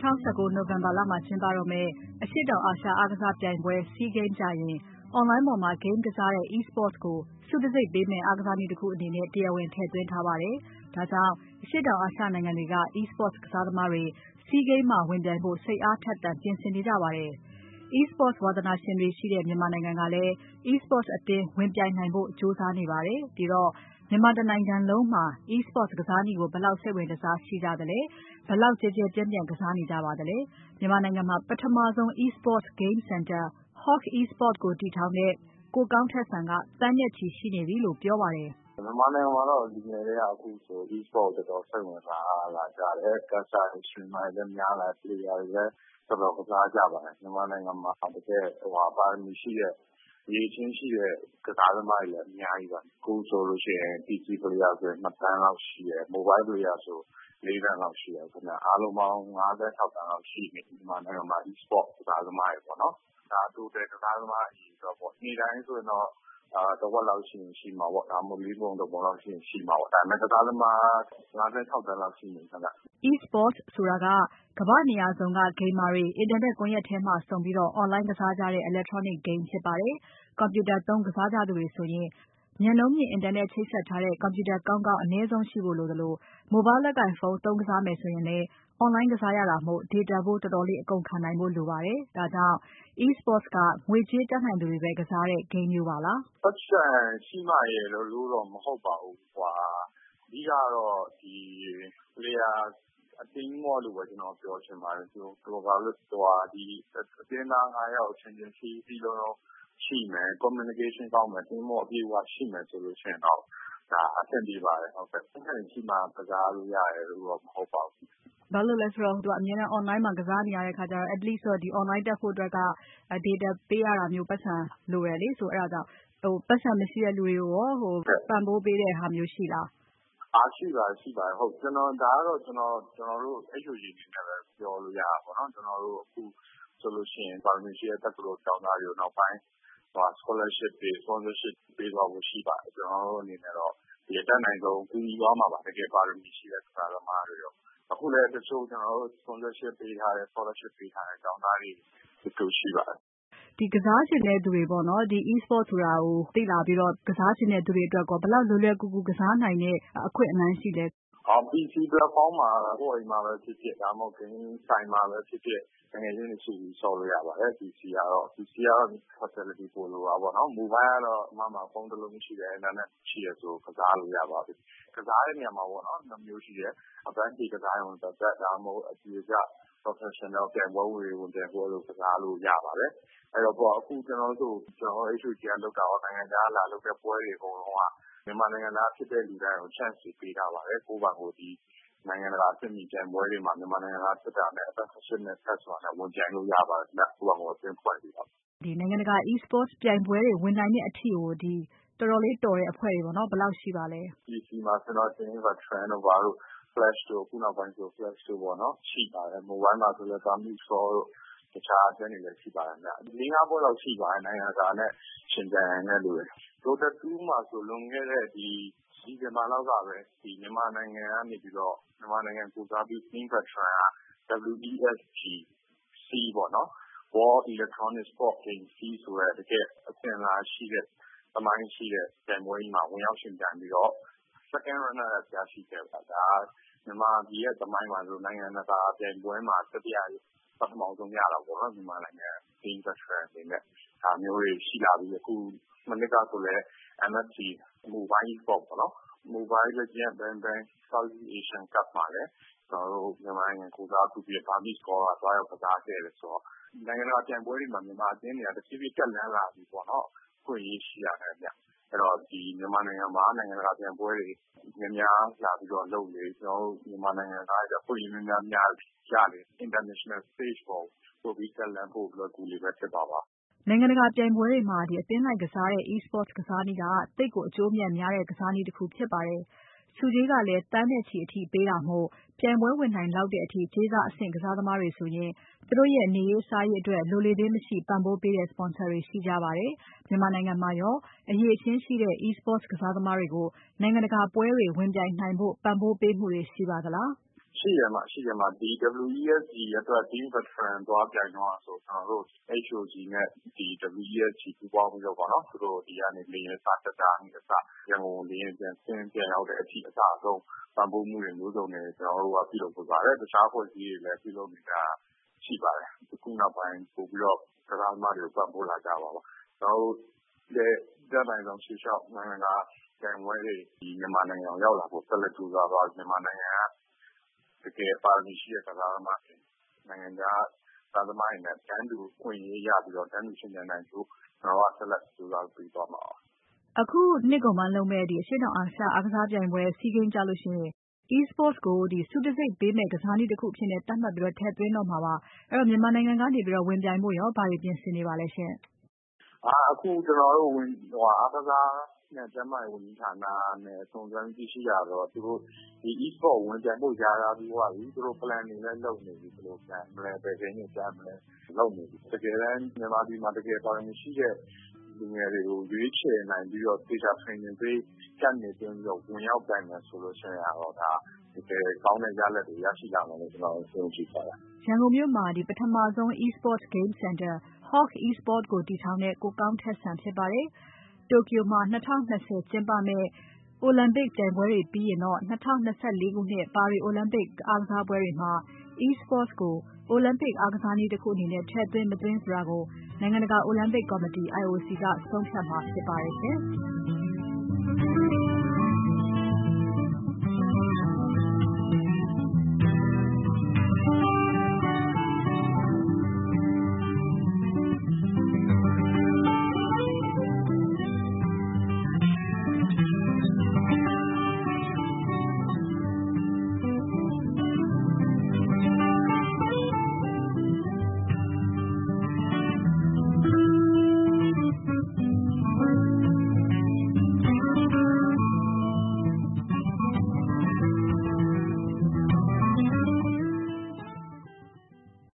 2019 နိုဝင်ဘာလမှာကျင်းပတော့မယ့်အရှေ့တောင်အာရှအားကစားပြိုင်ပွဲ SEA Games ကျရင် Online ပေါ်မှာ Game ကစားတဲ့ e-sports ကိုဆုတံဆိပ်ပေးမယ့်အားကစားနည်းတခုအနေနဲ့တရားဝင်ထည့်သွင်းထားပါတယ်။ ဒါကြောင့်အရှေ့တောင်အာရှနိုင်ငံတွေက e-sports ကစားသမားတွေ SEA Games မှာဝင်ပြိုင်ဖို့စိတ်အားထက်သန်ပြင်ဆင်နေကြပါတယ်။ e-sports ဝါသနာရှင်တွေရှိတဲ့မြန်မာနိုင်ငံကလည်း e-sports အသင်းဝင်ပြိုင်နိုင်ဖို့ကြိုးစားနေပါတယ်။ ဒီတော့မြန်မာတနိုင်ငံလုံးမှာ e-sports ကစားနည်းကိုဘယ်လောက်စိတ်ဝင်တစားရှိကြသလဲ။ ဘယ်လောက်ကျယ်ကျယ်ပြန့်ပြန့်ကစားနေကြပါသလဲ။ မြန်မာနိုင်ငံမှာပထမဆုံး e-sports game center Hawk eSports ကိုတည်ထောင်တဲ့ကိုကောင်းထက်စံကသန်းနဲ့ချီရှိနေပြီလို့ပြောပါတယ်။ "မြန်မာနိုင်ငံမှာတော့လူငယ်တွေကအခုဆို e-sport ကိုတော်တော်စိတ်ဝင်စားလာကြတယ်။ ကစားတဲ့ streamer တွေလည်းများလာတယ်။ player တွေလည်းတော်တော်ကစားကြပါတယ်။မြန်မာနိုင်ငံမှာတကယ့်ပါရမီရှိတဲ့အရည်အချင်းရှိတဲ့ကစားသမားတွေလည်းအများကြီးပါ။အခုဆိုလို့ရှိရင် PC player ဆိုရင်2 သန်းလောက်ရှိတယ်။ mobile player ဆို4 သန်းလောက်ရှိတယ်ခင်ဗျ။အားလုံးပေါင်း5 သန်း6 သန်းလောက်ရှိနေပြီမြန်မာနိုင်ငံမှာ e-sport ကစားသမားတွေပေါ့နော်။ဒါtotal ကစားသမားအရေအတွက်ပေါ့။နေ့တိုင်းဆိုရင်တော့တဝက်လောက်ရှိမှာပေါ့။ဒါမှမဟုတ်လေးပုံတစ်ပုံလောက်ရှိမှာပေါ့။ဒါပေမဲ့ကစားသမား5 သန်း6 သန်းလောက်ရှိနေပြီခင်ဗျ။" e-sports ဆိုတာကမ္ဘာ့နေရာစုံက Gamer တွေအင်တာနက်ကွန်ယက်ထဲမှာစုံပြီး Online ကစားကြတဲ့ Electronic game ဖြစ်ပါတယ်။ ကွန်ပြူတာသုံးကစားကြသူတွေဆိုရင် မြန်နှုန်းမြင့်အင်တာနက်ချိတ်ဆက်ထားတဲ့ ကွန်ပြူတာကောင်းကောင်းအနည်းဆုံးရှိဖို့လိုသလို Mobile လက်ကိုင်ဖုန်းသုံးကစားမယ်ဆိုရင်လည်း Online ကစားရတာမို့ data ဖိုးတော်တော်လေးအကုန်ခံနိုင်ဖို့လိုပါတယ်။ ဒါကြောင့် e-sports ကငွေကြေးတတ်နိုင်သူတွေပဲကစားတဲ့ game မျိုးပါလား။ပိုက်ဆံရှိမှရယ်လို့တော့မဟုတ်ပါဘူး။အဓိကတော့ဒီ player အသင်းလို့ပဲကျွန်တော်ပြောချင်ပါတယ်။ဘာလို့လဲဆိုတော့ဒီအသင်းသား5 ယောက်အချင်းချင်းစည်းလုံးလုံးရှိမယ် communication ကောင်းမယ် teamwork အပြည့်အဝရှိမယ်ဆိုလို့ရှိရင်တော့ဒါအဆင်ပြေပါတယ်။ပိုက်ဆံရှိမှကစားလို့ရတယ်လို့တော့မဟုတ်ပါဘူး။ဘာလို့လဲဆိုတော့အမြဲတမ်း Online မှာကစားနေရတဲ့အခါကျတော့ at least တော့ဒီ Online တက်ဖို့အတွက်က data ပေးရတာမျိုးပိုက်ဆံလိုတယ်လေ။ဆိုအဲ့ဒါကြောင့်ပိုက်ဆံမရှိတဲ့လူတွေကိုရောပံ့ပိုးပေးတဲ့ဟာမျိုးရှိလား။ရှိပါတယ်။ဟုတ်ဒါကတော့ကျွန်တော်တို့ HOG အနေနဲ့ပဲပြောလို့ရတာပေါ့နော်။ကျွန်တော်တို့အခုဆိုလို့ရှိရင်ပါရမီရှိတဲ့တက္ကသိုလ်ကျောင်းသားတွေကိုနောက်ပိုင်း scholarship တွေ sponsorship ပေးသွားဖို့ရှိပါတယ်။ကျွန်တော်တို့အနေနဲ့တော့ဒီအတတ်နိုင်ဆုံးကူညီသွားမှာပါ။တကယ်ပါရမီရှိတဲ့ကစားသမားတွေရော။အခုလည်းတချို့ကျွန်တော်တို့ sponsorship ပေးထားတဲ့ scholarship ပေးထားတဲ့ကျောင်းသားတွေတချို့ရှိပါတယ်။ဒီကစားချင်တဲ့သူတွေပေါ့နော်ဒီ e-sports ဆိုတာကိုသိလာပြီးတော့ကစားချင်တဲ့သူတွေအတွက်ကောဘယ်လောက်လွယ်လွယ်ကူကူကစားနိုင်တဲ့အခွင့်အလမ်းရှိလဲ PC platform မှာကိုယ့်အိမ်မှာပဲဖြစ်ဖြစ်ဒါမှမဟုတ် game ဆိုင်မှာပဲဖြစ်ဖြစ်တကယ်ချင်းတွေစုပြီးဆော့လို့ရပါတယ်။ PC ကတော့ facility ပိုလိုတာပေါ့နော်။ mobile ကတော့အမမှာဖုန်းတစ်လုံးရှိတယ် internet ရှိတယ်ဆိုကစားလို့ရပါပြီ။ကစားတဲ့နေရာမှာပေါ့နော်2 မျိုးရှိတယ်။ advanced ကစားရုံသက်သက်ဒါမှမဟုတ်အကြီးကျ professional ပြိုင်ပွဲဝင်တွေဝင်ပြိုင်ဖို့ကစားလို့ရပါတယ်။အဲ့တော့အခုကျွန်တော်တို့ HOG ကလုပ်တာရောနိုင်ငံခြားလာလုပ်တဲ့ပွဲတွေအကုန်လုံးကမြန်မာနိုင်ငံသားဖြစ်တဲ့လူတိုင်းကို chance တွေပေးထားပါတယ်။ကိုယ့်ဘာကိုဒီနိုင်ငံတကာအဆင့်မီပြိုင်ပွဲတွေမှာမြန်မာနိုင်ငံသားဖြစ်တာနဲ့အသက် 18 နှစ်ထက်ဆိုတာနဲ့ဝင်ပြိုင်လို့ရပါတယ်ခင်ဗျ။ကိုယ့်ဘာကိုအသင်းဖွဲ့ပြီးတော့ဒီနိုင်ငံတကာ e-sports ပြိုင်ပွဲတွေဝင်နိုင်တဲ့အထိကိုဒီတော်တော်လေးတော်တဲ့အဖွဲ့တွေပေါ့နော်ဘယ်လောက်ရှိပါလဲ။ PC မှာဆိုတော့ veteran တို့ဘာတို့ flash တို့အခုနောက်ပိုင်းဆို flash တို့ပေါ့နော်ရှိပါတယ်။ mobile မှာဆိုလည်း Grammy Pro တို့တခြားအသင်းတွေလည်းရှိပါတယ်ခင်ဗျ။4 5 ပွဲလောက်ရှိပါတယ်နိုင်ငံတကာနဲ့ရှင်ပြိုင်နိုင်တဲ့လူတွေ။ Dota 2 မှာဆိုလွန်ခဲ့တဲ့ဒီဇင်ဘာလောက်ကပဲဒီမြန်မာနိုင်ငံကနေပြီးတော့မြန်မာနိုင်ငံကိုစားပြု team veteran က WESG-C ပေါ့နော် World Electronic Sport Game C ဆိုတဲ့တကယ်အစဉ်အလာရှိတဲ့သမိုင်းရှိတဲ့ပြိုင်ပွဲကြီးမှာဝင်ရောက်ရှင်ပြိုင်ပြီးတော့ second runner up ရရှိခဲ့ပါတယ်။ဒါမြန်မာပြည်ရဲ့သမိုင်းမှာဆိုနိုင်ငံတကာပြိုင်ပွဲမှာတတိယပထမဆုံးရတာပေါ့နော်မြန်မာနိုင်ငံ team veteran အနေနဲ့ဒါမျိုးတွေရှိလာပြီးအခုမနှစ်ကဆိုလည်း MSC Mobile Sport ပေါ့နော် Mobile Legends Bang Bang Southeast Asian Cup မှာလည်းကျွန်တော်တို့မြန်မာနိုင်ငံကိုစားပြုပြီး Burmese Squad ကသွားရောက်ကစားခဲ့တယ်ဆိုတော့နိုင်ငံတကာပြိုင်ပွဲတွေမှာမြန်မာအသင်းတွေကတဖြည်းဖြည်းတက်လှမ်းလာပြီပေါ့နော်။အခွင့်အရေးရှိရတယ်ဗျ။အဲ့တော့ဒီမြန်မာနိုင်ငံမှာနိုင်ငံတကာပြိုင်ပွဲတွေများများလာပြီးတော့လုပ်လေကျွန်တော်တို့မြန်မာနိုင်ငံသားတွေအခွင့်အရေးများရလေ international stage ပေါ်ပို့ပြီးတက်လှမ်းဖို့လွယ်ကူလေပဲဖြစ်ပါပါနိုင်ငံတကာပြိုင်ပွဲတွေမှာအသင်းလိုက်ကစားတဲ့ e-sports ကစားနည်းကသိပ်ကိုအကျိုးအမြတ်များတဲ့ကစားနည်းတစ်ခုဖြစ်ပါတယ်။ဆုကြေးကလည်းသန်းနဲ့ချီအထိပေးတာမို့ပြိုင်ပွဲဝင်နိုင်လောက်တဲ့အထိကြေးစားအဆင့်ကစားသမားတွေဆိုရင်သူတို့ရဲ့နေရေးစားရေးအတွက်လိုလေသေးမရှိပံ့ပိုးပေးတဲ့ sponsor တွေရှိကြပါတယ်။မြန်မာနိုင်ငံမှာရောအရည်အချင်းရှိတဲ့ e-sports ကစားသမားတွေကိုနိုင်ငံတကာပွဲတွေဝင်ပြိုင်နိုင်ဖို့ပံ့ပိုးပေးမှုတွေရှိပါသလား။ရှိတယ်မှာဒီ WESG အတွက် Team Veteran သွားပြိုင်တော့ဆိုကျွန်တော်တို့ HOG နဲ့ဒီ WESG ပူးပေါင်းပြီးတော့ပေါ့နော်သူတို့ဒီကနေလေယာဉ်စတက်တာနေအစရန်ကုန်လေယာဉ်ပြန်ရောက်တဲ့အထိအစအဆုံးပံ့ပိုးမှုတွေမျိုးစုံတွေကျွန်တော်တို့ကပြုလုပ်ပေးပါတယ်တခြားဖွဲ့စည်းတွေလည်းပြုလုပ်နေတာရှိပါတယ်အခုနောက်ပိုင်းပို့ပြီးတော့ကစားသမားတွေကိုပံ့ပိုးလာကြပါကျွန်တော်တို့လည်းတက်နိုင်ဆုံးရှေ့လျှောက်နိုင်ငံကပြိုင်ပွဲတွေဒီမြန်မာနိုင်ငံကိုရောက်လာဖို့ဆက်လက်ကြိုးစားသွားမြန်မာနိုင်ငံကတကယ်ပါရမီရှိတဲ့ကစားသမားတွေနိုင်ငံခြားကစားသမားတွေနဲ့တန်းတူခွင့်ရေးရပြီးတော့တန်းတူရှင်ပြိုင်နိုင်ဖို့ကျွန်တော်ကဆက်လက်ကြိုးစားပြီးသွားမှာပါအခုနှစ်ကုန်မှာလုပ်မဲ့အရှေ့တောင်အာရှအားကစားပြိုင်ပွဲ SEA Games ကြလို့ရှိရင် e-sports ကိုဆုတံဆိပ်ပေးမဲ့ကစားနည်းတစ်ခုအဖြစ်နဲ့သတ်မှတ်ပြီးတော့ထည့်သွင်းတော့မှာပါအဲ့တော့မြန်မာနိုင်ငံကနေပြီးတော့ဝင်ပြိုင်ဖို့ရောဘာတွေပြင်ဆင်နေပါလဲရှင်အခုကျွန်တော်တို့အားကစားနဲ့ကျန်းမာရေးဝန်ကြီးဌာနနဲ့စုံစမ်းကြည့်ရှိရတော့သူတို့ဒီ e-sport ဝင်ပြိုင်ဖို့ရာပြီးသွားပြီသူတို့ plan တွေလည်းလုပ်နေပြီဘယ်လိုပြန်မလဲဘယ်ချိန်နဲ့ပြန်မလဲလုပ်နေပြီတကယ်တမ်းမြန်မာပြည်မှာတကယ်ပါရမီရှိတဲ့လူငယ်တွေကိုရွေးချယ်နိုင်ပြီးတော့ data training ပေးကတ်နေပြီးတော့ဝင်ရောက်ပြိုင်မယ်ဆိုလို့ရှိရင်တော့ဒါတကယ်ကောင်းတဲ့ရလဒ်တွေရရှိလာမယ်လို့ကျွန်တော်ယုံကြည်ပါတယ်ရန်ကုန်မြို့မှာပထမဆုံး e-sports game center Hawk e-sport ကိုတည်ထောင်တဲ့ကိုကောင်းထက်စံဖြစ်ပါတယ်တိုကျိုမှာ2020ကျင်းပမဲ့အိုလံပစ်ပြိုင်ပွဲတွေပြီးရင်တော့2024ခုနှစ်ပါရီအိုလံပစ်အားကစားပွဲတွေမှာ e-sports ကိုအိုလံပစ်အားကစားနည်းတစ်ခုအနေနဲ့ထည့်သွင်းမသွင်းဆိုတာကိုနိုင်ငံတကာအိုလံပစ်ကော်မတီ IOC ကဆုံးဖြတ်မှာဖြစ်ပါတယ်ရှင်